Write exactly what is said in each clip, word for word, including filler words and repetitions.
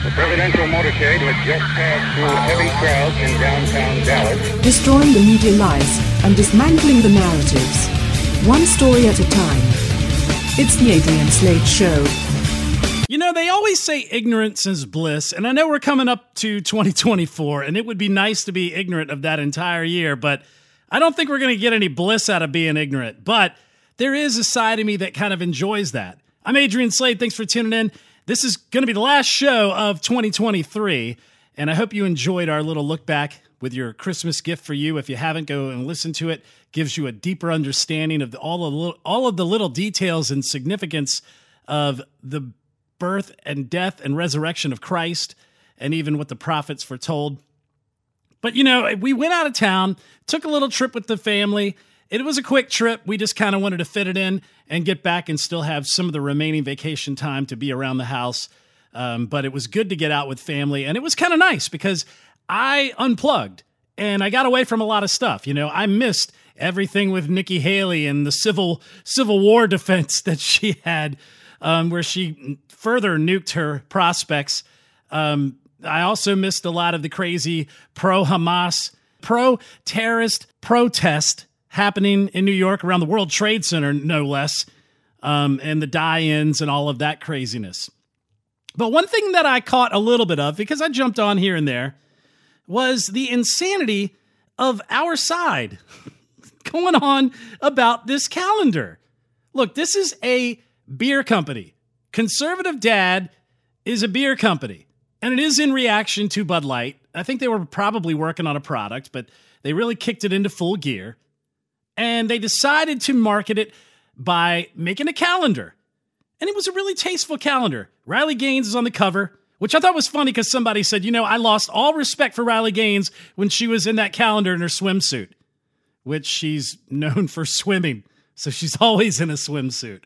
The presidential motorcade had just passed through heavy crowds in downtown Dallas. Destroying the media lies and dismantling the narratives. One story at a time. It's the Adrian Slade Show. You know, they always say ignorance is bliss, and I know we're coming up to twenty twenty-four, and it would be nice to be ignorant of that entire year, but I don't think we're going to get any bliss out of being ignorant. But there is a side of me that kind of enjoys that. I'm Adrian Slade. Thanks for tuning in. This is going to be the last show of twenty twenty-three, and I hope you enjoyed our little look back with your Christmas gift for you. If you haven't, go and listen to it. Gives you a deeper understanding of the, all, of the little, all of the little details and significance of the birth and death and resurrection of Christ, and even what the prophets foretold. But, you know, we went out of town, took a little trip with the family. It was a quick trip. We just kind of wanted to fit it in and get back and still have some of the remaining vacation time to be around the house. Um, but it was good to get out with family. And it was kind of nice because I unplugged and I got away from a lot of stuff. You know, I missed everything with Nikki Haley and the civil Civil War defense that she had, um, where she further nuked her prospects. Um, I also missed a lot of the crazy pro-Hamas, pro-terrorist protest happening in New York around the World Trade Center, no less, um, and the die-ins and all of that craziness. But one thing that I caught a little bit of, because I jumped on here and there, was the insanity of our side going on about this calendar. Look, this is a beer company. Conservative Dad is a beer company, and it is in reaction to Bud Light. I think they were probably working on a product, but they really kicked it into full gear. And they decided to market it by making a calendar. And it was a really tasteful calendar. Riley Gaines is on the cover, which I thought was funny because somebody said, you know, I lost all respect for Riley Gaines when she was in that calendar in her swimsuit, which she's known for swimming. So she's always in a swimsuit.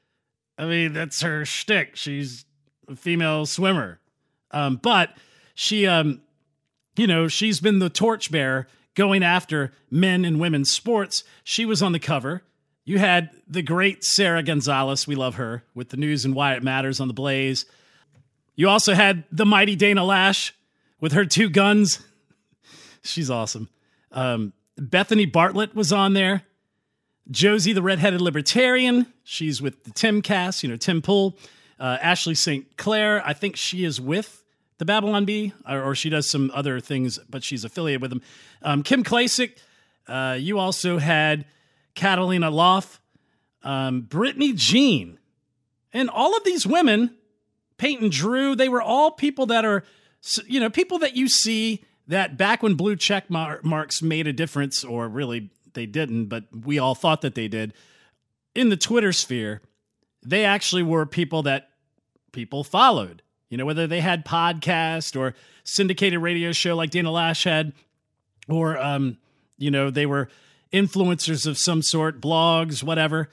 I mean, that's her shtick. She's a female swimmer. Um, but she, um, you know, she's been the torchbearer going after men and women's sports. She was on the cover. You had the great Sarah Gonzalez, we love her, with the news and why it matters on the Blaze. You also had the mighty Dana Lash with her two guns. She's awesome. Um, Bethany Bartlett was on there. Josie, the redheaded libertarian. She's with the Timcast, you know, Tim Pool. Uh, Ashley Saint Clair, I think she is with the Babylon Bee, or, or she does some other things, but she's affiliated with them. Um, Kim Klasick, uh, you also had Catalina Loff, um, Brittany Jean, and all of these women, Peyton Drew, they were all people that are, you know, people that you see that back when blue check mar- marks made a difference, or really they didn't, but we all thought that they did, in the Twitter sphere, they actually were people that people followed. You know, whether they had podcast or syndicated radio show like Dana Lash had, or, um, you know, they were influencers of some sort, blogs, whatever.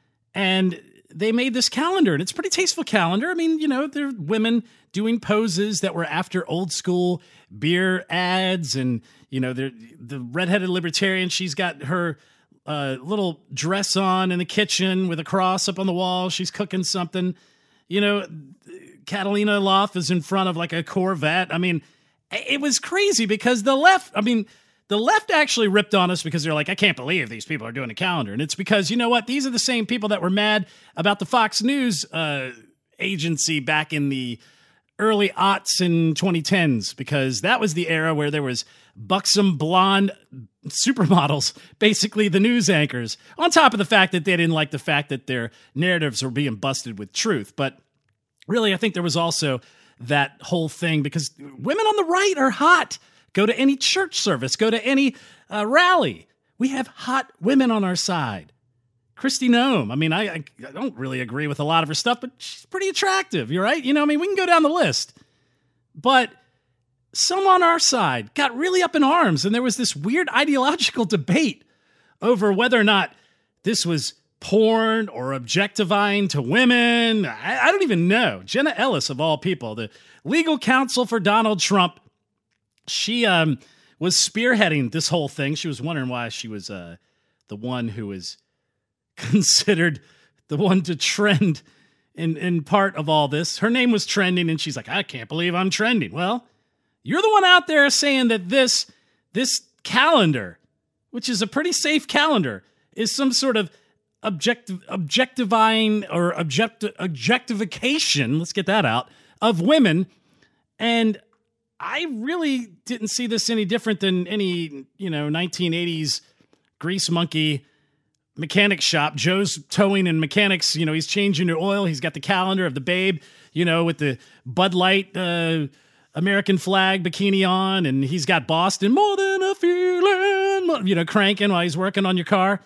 And they made this calendar, and it's a pretty tasteful calendar. I mean, you know, they're women doing poses that were after old school beer ads. And, you know, they're the redheaded libertarian. She's got her uh, little dress on in the kitchen with a cross up on the wall. She's cooking something. You know, Catalina Loff is in front of like a Corvette. I mean, it was crazy because the left, I mean, the left actually ripped on us because they're like, I can't believe these people are doing a calendar. And it's because, you know what? These are the same people that were mad about the Fox News uh, agency back in the early aughts and twenty tens, because that was the era where there was buxom blonde supermodels, basically the news anchors, on top of the fact that they didn't like the fact that their narratives were being busted with truth. But really, I think there was also that whole thing because women on the right are hot. Go to any church service, go to any uh, rally. We have hot women on our side. Kristi Noem. I mean, I, I I don't really agree with a lot of her stuff, but she's pretty attractive. You're right. You know, I mean, we can go down the list. But some on our side got really up in arms, and there was this weird ideological debate over whether or not this was porn or objectifying to women. I, I don't even know. Jenna Ellis, of all people, the legal counsel for Donald Trump, she um, was spearheading this whole thing. She was wondering why she was uh, the one who was considered the one to trend in, in part of all this. Her name was trending, and she's like, I can't believe I'm trending. Well, you're the one out there saying that this, this calendar, which is a pretty safe calendar, is some sort of objective, objectifying or objecti- objectification, let's get that out, of women. And I really didn't see this any different than any, you know, nineteen eighties grease monkey mechanic shop. Joe's towing and mechanics, you know, he's changing your oil. He's got the calendar of the babe, you know, with the Bud Light uh, American flag bikini on, and he's got Boston, more than a feeling, you know, cranking while he's working on your car.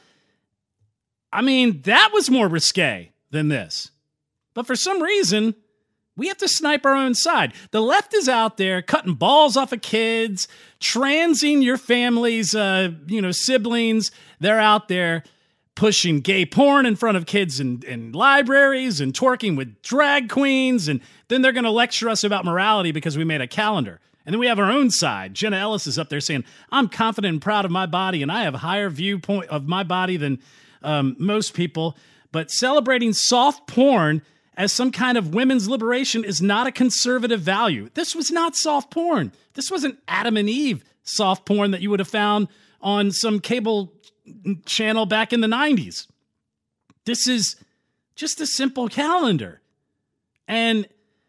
I mean, that was more risque than this. But for some reason, we have to snipe our own side. The left is out there cutting balls off of kids, transing your family's, uh, you know, siblings. They're out there pushing gay porn in front of kids in, in libraries and twerking with drag queens. And then they're going to lecture us about morality because we made a calendar. And then we have our own side. Jenna Ellis is up there saying, I'm confident and proud of my body, and I have a higher viewpoint of my body than um, most people. But celebrating soft porn as some kind of women's liberation is not a conservative value. This was not soft porn. This wasn't Adam and Eve soft porn that you would have found on some cable channel back in the nineties. This is just a simple calendar. And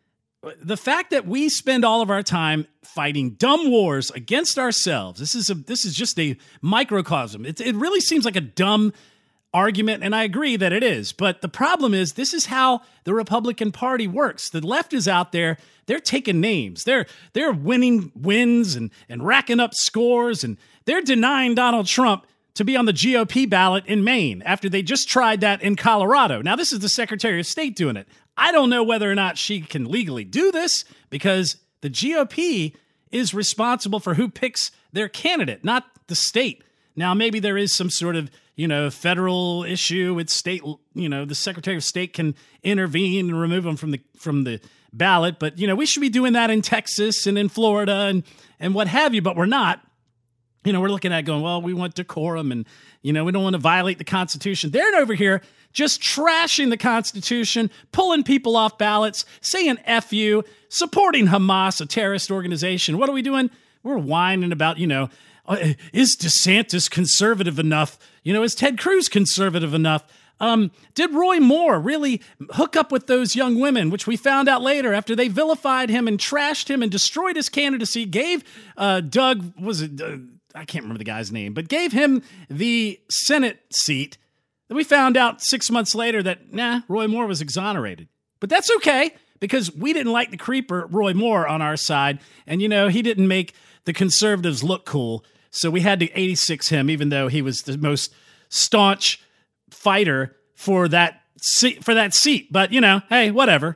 the fact that we spend all of our time fighting dumb wars against ourselves, this is a this is just a microcosm. It, it really seems like a dumb argument, and I agree that it is. But the problem is, this is how the Republican Party works. The left is out there, they're taking names. They're they're winning wins and, and racking up scores, and they're denying Donald Trump to be on the G O P ballot in Maine after they just tried that in Colorado. Now, this is the Secretary of State doing it. I don't know whether or not she can legally do this because the G O P is responsible for who picks their candidate, not the state. Now, maybe there is some sort of, you know, federal issue with state, you know, the Secretary of State can intervene and remove them from the from the ballot. But, you know, we should be doing that in Texas and in Florida and, and what have you, but we're not. You know, we're looking at going, well, we want decorum and, you know, we don't want to violate the Constitution. They're over here just trashing the Constitution, pulling people off ballots, saying F you, supporting Hamas, a terrorist organization. What are we doing? We're whining about, you know, Uh, is DeSantis conservative enough? You know, is Ted Cruz conservative enough? Um, did Roy Moore really hook up with those young women, which we found out later after they vilified him and trashed him and destroyed his candidacy, gave uh, Doug, was it, uh, I can't remember the guy's name, but gave him the Senate seat. Then we found out six months later that, nah, Roy Moore was exonerated. But that's okay, because we didn't like the creeper Roy Moore on our side. And, you know, he didn't make the conservatives look cool. So we had to eighty-six him, even though he was the most staunch fighter for that seat, for that seat. But, you know, hey, whatever.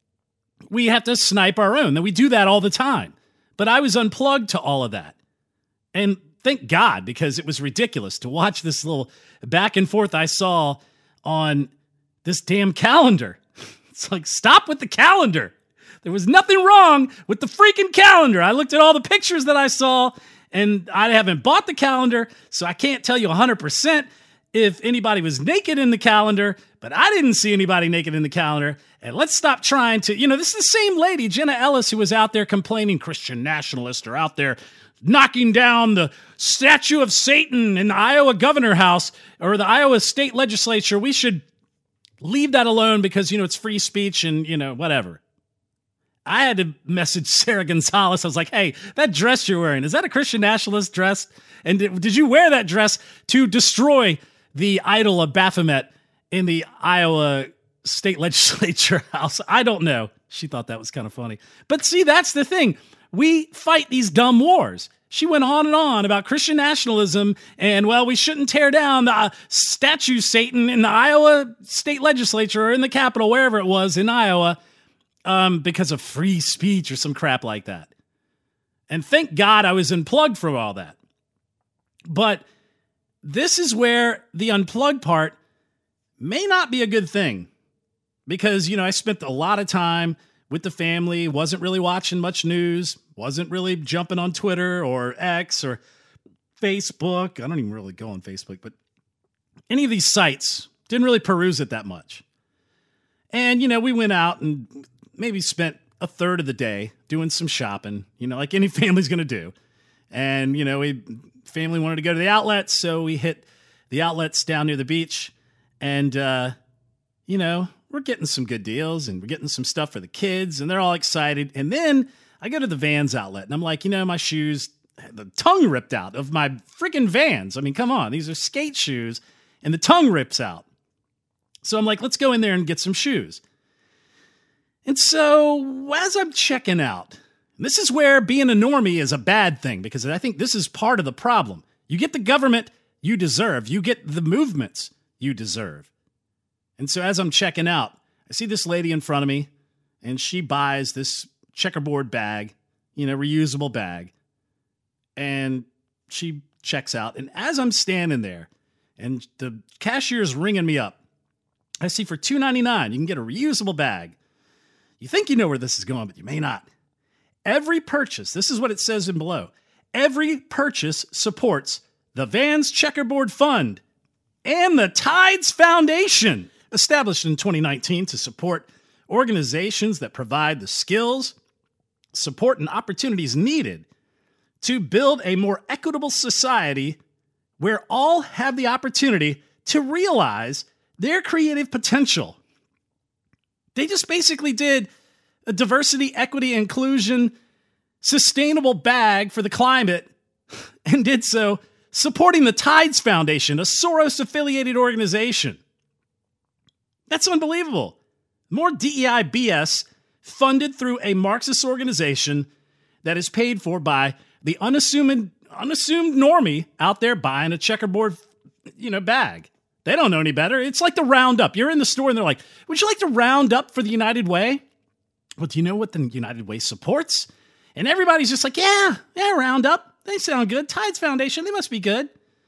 We have to snipe our own. And we do that all the time. But I was unplugged to all of that. And thank God, because it was ridiculous to watch this little back and forth I saw on this damn calendar. It's like, stop with the calendar. There was nothing wrong with the freaking calendar. I looked at all the pictures that I saw, and I haven't bought the calendar, so I can't tell you one hundred percent if anybody was naked in the calendar, but I didn't see anybody naked in the calendar. And let's stop trying to, you know, this is the same lady, Jenna Ellis, who was out there complaining Christian nationalists are out there knocking down the statue of Satan in the Iowa Governor House or the Iowa State Legislature. We should leave that alone because, you know, it's free speech and, you know, whatever. I had to message Sarah Gonzalez. I was like, hey, that dress you're wearing, is that a Christian nationalist dress? And did, did you wear that dress to destroy the idol of Baphomet in the Iowa State Legislature house? I don't know. She thought that was kind of funny. But see, that's the thing. We fight these dumb wars. She went on and on about Christian nationalism and, well, we shouldn't tear down the uh, statue of Satan in the Iowa State Legislature or in the Capitol, wherever it was in Iowa. Um, because of free speech or some crap like that. And thank God I was unplugged from all that. But this is where the unplugged part may not be a good thing. Because, you know, I spent a lot of time with the family, wasn't really watching much news, wasn't really jumping on Twitter or X or Facebook. I don't even really go on Facebook, but any of these sites, didn't really peruse it that much. And, you know, we went out and maybe spent a third of the day doing some shopping, you know, like any family's going to do. And, you know, we family wanted to go to the outlets, so we hit the outlets down near the beach. And, uh, you know, we're getting some good deals and we're getting some stuff for the kids and they're all excited. And then I go to the Vans outlet and I'm like, you know, my shoes, the tongue ripped out of my freaking Vans. I mean, come on, these are skate shoes and the tongue rips out. So I'm like, let's go in there and get some shoes. And so as I'm checking out, this is where being a normie is a bad thing because I think this is part of the problem. You get the government you deserve. You get the movements you deserve. And so as I'm checking out, I see this lady in front of me and she buys this checkerboard bag, you know, reusable bag. And she checks out. And as I'm standing there and the cashier's ringing me up, I see for two ninety-nine, you can get a reusable bag. You think you know where this is going, but you may not. Every purchase, this is what it says in below, every purchase supports the Vans Checkerboard Fund and the Tides Foundation, established in twenty nineteen to support organizations that provide the skills, support, and opportunities needed to build a more equitable society where all have the opportunity to realize their creative potential. They just basically did a diversity, equity, inclusion, sustainable bag for the climate and did so supporting the Tides Foundation, a Soros-affiliated organization. That's unbelievable. More D E I B S funded through a Marxist organization that is paid for by the unassuming, unassuming normie out there buying a checkerboard, you know, bag. They don't know any better. It's like the Roundup. You're in the store and they're like, would you like to round up for the United Way? Well, do you know what the United Way supports? And everybody's just like, yeah, yeah, Roundup. They sound good. Tides Foundation, they must be good.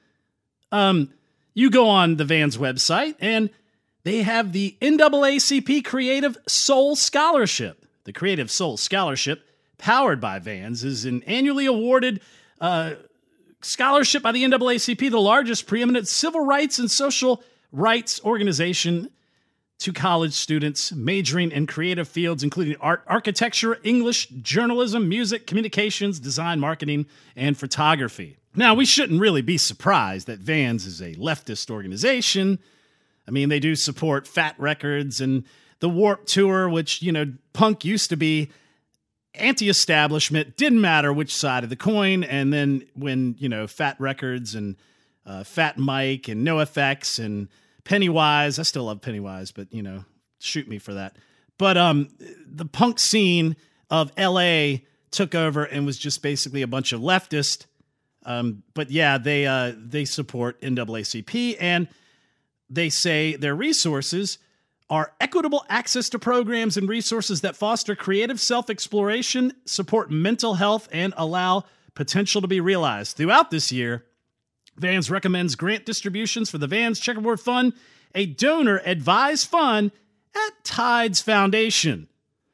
Um, you go on the Vans website and they have the N double A C P Creative Soul Scholarship. The Creative Soul Scholarship, powered by Vans, is an annually awarded uh, scholarship by the N double A C P, the largest preeminent civil rights and social rights organization, to college students majoring in creative fields, including art, architecture, English, journalism, music, communications, design, marketing, and photography. Now, we shouldn't really be surprised that Vans is a leftist organization. I mean, they do support Fat Records and the Warped Tour, which, you know, punk used to be anti-establishment, didn't matter which side of the coin. And then when, you know, Fat Records and uh, Fat Mike and NoFX and Pennywise, I still love Pennywise, but, you know, shoot me for that. But um, the punk scene of L A took over and was just basically a bunch of leftists. Um, but yeah, they uh, they support N double A C P, and they say their resources are equitable access to programs and resources that foster creative self-exploration, support mental health, and allow potential to be realized. Throughout this year, Vans recommends grant distributions for the Vans Checkerboard Fund, a donor-advised fund at Tides Foundation.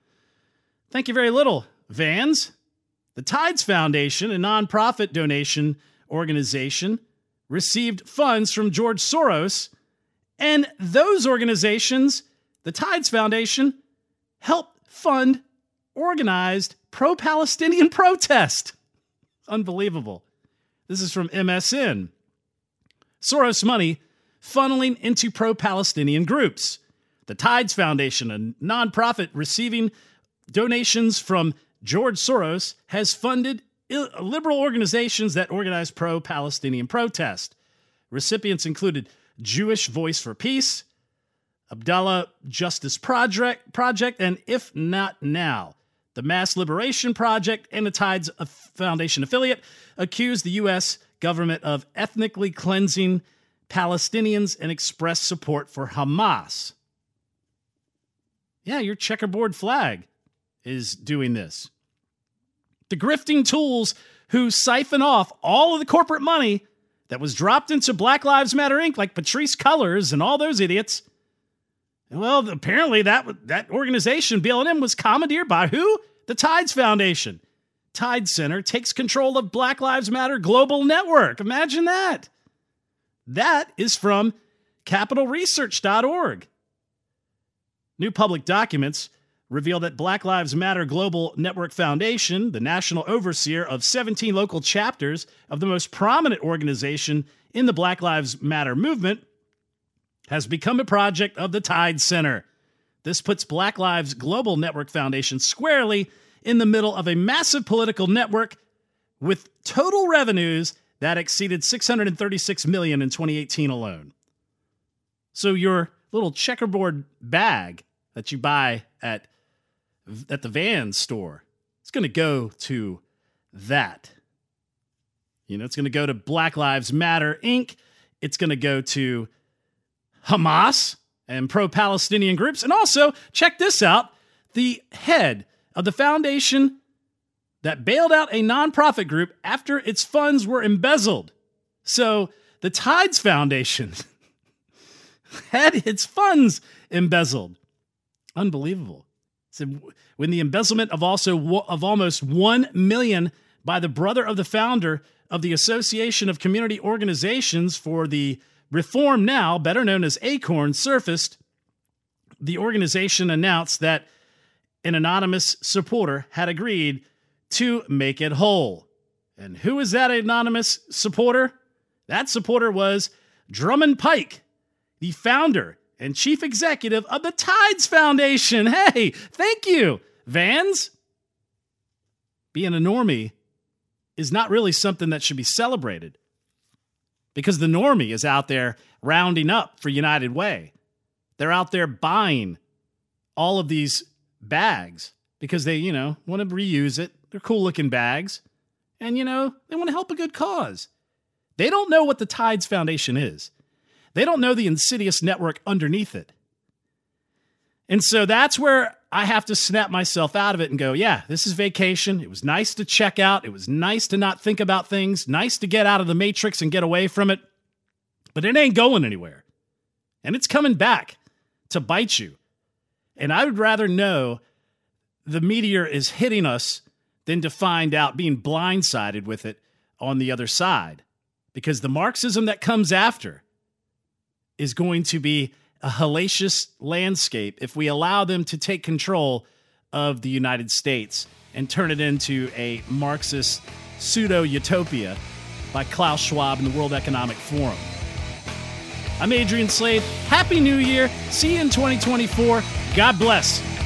Thank you very little, Vans. The Tides Foundation, a nonprofit donation organization, received funds from George Soros, and those organizations, the Tides Foundation, helped fund organized pro-Palestinian protest. Unbelievable. This is from M S N. Soros money funneling into pro-Palestinian groups. The Tides Foundation, a nonprofit receiving donations from George Soros, has funded liberal organizations that organize pro-Palestinian protest. Recipients included Jewish Voice for Peace, Abdallah Justice Project, Project, and If Not Now. The Mass Liberation Project and the Tides Foundation affiliate accused the U S government of ethnically cleansing Palestinians and expressed support for Hamas. Yeah, your checkerboard flag is doing this. The grifting tools who siphon off all of the corporate money that was dropped into Black Lives Matter Incorporated, like Patrisse Cullors and all those idiots. Well, apparently that, that organization, B L M, was commandeered by who? The Tides Foundation. Tides Center takes control of Black Lives Matter Global Network. Imagine that. That is from capital research dot org. New public documents reveal that Black Lives Matter Global Network Foundation, the national overseer of seventeen local chapters of the most prominent organization in the Black Lives Matter movement, has become a project of the Tide Center. This puts Black Lives Global Network Foundation squarely in the middle of a massive political network with total revenues that exceeded six hundred thirty-six million dollars in twenty eighteen alone. So your little checkerboard bag that you buy at, at the Vans store, it's going to go to that. You know, it's going to go to Black Lives Matter, Incorporated. It's going to go to Hamas and pro-Palestinian groups. And also, check this out, the head of the foundation that bailed out a nonprofit group after its funds were embezzled. So the Tides Foundation had its funds embezzled. Unbelievable. So when the embezzlement of also of almost one million dollars by the brother of the founder of the Association of Community Organizations for the Reform Now, better known as ACORN, surfaced, the organization announced that an anonymous supporter had agreed to make it whole. And who is that anonymous supporter? That supporter was Drummond Pike, the founder and chief executive of the Tides Foundation. Hey, thank you, Vans. Being a normie is not really something that should be celebrated, because the normie is out there rounding up for United Way. They're out there buying all of these bags because they, you know, want to reuse it. They're cool-looking bags. And, you know, they want to help a good cause. They don't know what the Tides Foundation is. They don't know the insidious network underneath it. And so that's where I have to snap myself out of it and go, yeah, this is vacation. It was nice to check out. It was nice to not think about things. Nice to get out of the matrix and get away from it. But it ain't going anywhere. And it's coming back to bite you. And I would rather know the meteor is hitting us than to find out being blindsided with it on the other side. Because the Marxism that comes after is going to be a hellacious landscape if we allow them to take control of the United States and turn it into a Marxist pseudo-utopia by Klaus Schwab and the World Economic Forum. I'm Adrian Slade. Happy New Year. See you in twenty twenty-four. God bless.